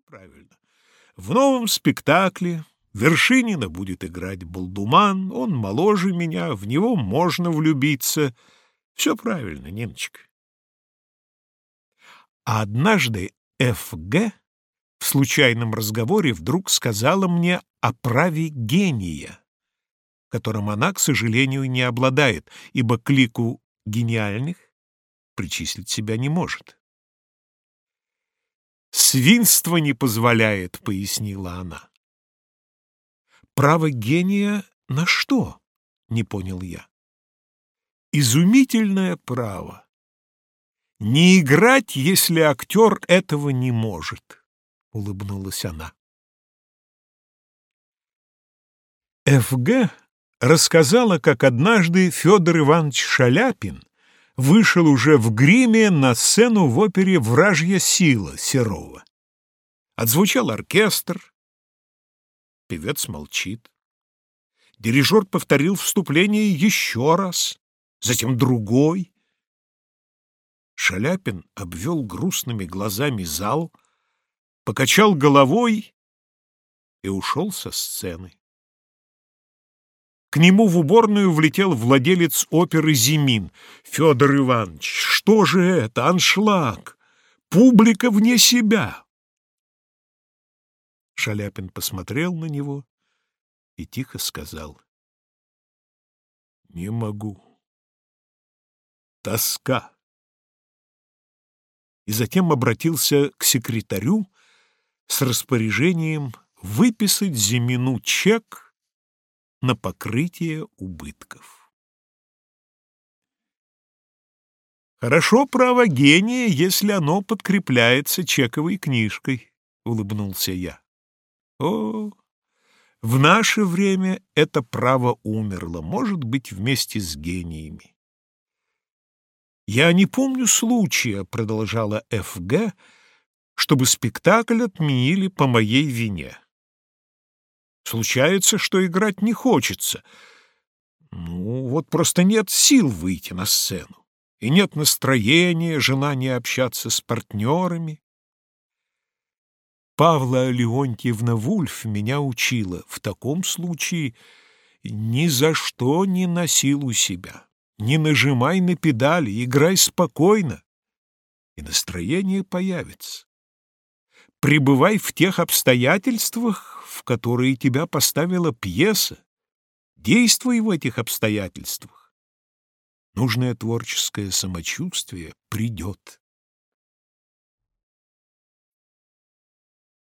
правильно. В новом спектакле Вершинина будет играть Болдуман, он моложе меня, в него можно влюбиться. Все правильно, Ниночка. А однажды Ф.Г. в случайном разговоре вдруг сказала мне о праве гения, которым она, к сожалению, не обладает, ибо к лику гениальных причислить себя не может. «Свинство не позволяет», — пояснила она. «Право гения на что?» — не понял я. «Изумительное право. Не играть, если актер этого не может», — улыбнулась она. Ф.Г. рассказала, как однажды Федор Иванович Шаляпин вышел уже в гриме на сцену в опере «Вражья сила» Серова. Отзвучал оркестр, певец молчит. Дирижер повторил вступление еще раз, затем другой. Шаляпин обвел грустными глазами зал, покачал головой и ушел со сцены. К нему в уборную влетел владелец оперы Зимин. «Федор Иванович, что же это? Аншлаг! Публика вне себя!» Шаляпин посмотрел на него и тихо сказал: «Не могу. Тоска». И затем обратился к секретарю с распоряжением выписать Зимину чек на покрытие убытков. «Хорошо право гения, если оно подкрепляется чековой книжкой», — улыбнулся я. «О, в наше время это право умерло, может быть, вместе с гениями». «Я не помню случая», — продолжала Ф.Г., «чтобы спектакль отменили по моей вине. Случается, что играть не хочется. Ну, вот просто нет сил выйти на сцену. И нет настроения, желания общаться с партнерами. Павла Леонтьевна Вульф меня учила: в таком случае ни за что не насилуй себя, не нажимай на педали, играй спокойно, и настроение появится. Пребывай в тех обстоятельствах, в которые тебя поставила пьеса. Действуй в этих обстоятельствах. Нужное творческое самочувствие придет.